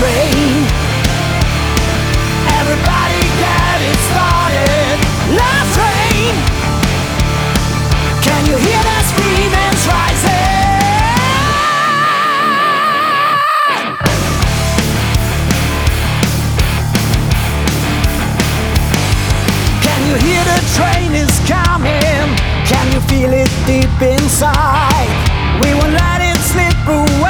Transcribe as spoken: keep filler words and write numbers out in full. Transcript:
train. Everybody get it started. Love train. Can you hear the screamings rising? Can you hear the train is coming? Can you feel it deep inside? We won't let it slip away.